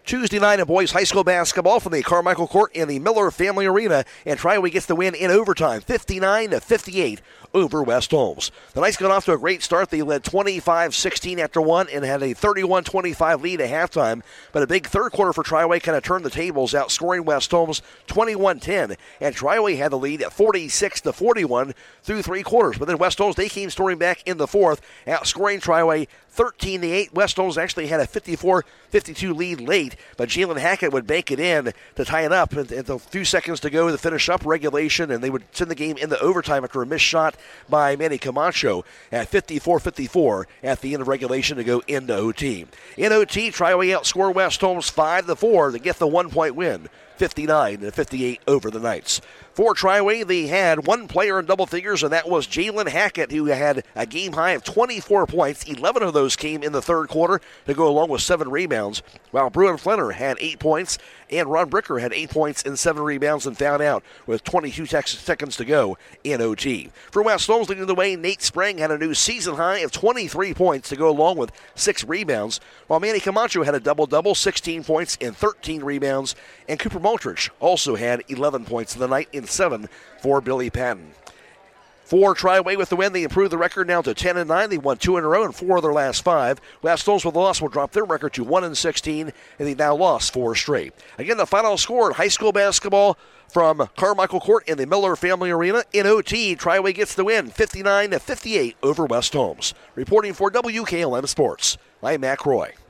Tuesday night in boys high school basketball from the Carmichael Court in the Miller Family Arena, and Triway gets the win in overtime, 59-58 over West Holmes. The Knights got off to a great start. They led 25-16 after one and had a 31-25 lead at halftime, but a big third quarter for Triway kind of turned the tables, outscoring West Holmes 21-10, and Triway had the lead at 46-41 through three quarters. But then West Holmes, they came storming back in the fourth, outscoring Triway 13-8. West Holmes actually had a 54-52 lead late, but Jalen Hackett would bank it in to tie it up. And a few seconds to go to finish up regulation, and they would send the game into overtime after a missed shot by Manny Camacho at 54-54 at the end of regulation to go into OT. In OT, Triway outscored West Holmes 5-4 to get the 1-point win, 59-58 over the Knights. For Triway, they had one player in double figures, and that was Jalen Hackett, who had a game high of 24 points. 11 of those came in the third quarter to go along with 7 rebounds, while Bruin Flenner had 8 points, and Ron Bricker had 8 points and 7 rebounds and fouled out with 22 seconds to go in OT. For West Holmes, leading the way, Nate Sprang had a new season high of 23 points to go along with 6 rebounds, while Manny Camacho had a double-double, 16 points and 13 rebounds, and Cooper Multrich also had 11 points in the night and 7 for Billy Patton. For Triway with the win, they improved the record now to 10-9. They won 2 in a row and 4 of their last 5. West Holmes with the loss will drop their record to 1-16, and they now lost 4 straight. Again, the final score in high school basketball from Carmichael Court in the Miller Family Arena. In OT, Triway gets the win, 59-58 over West Holmes. Reporting for WKLM Sports, I'm Matt Croy.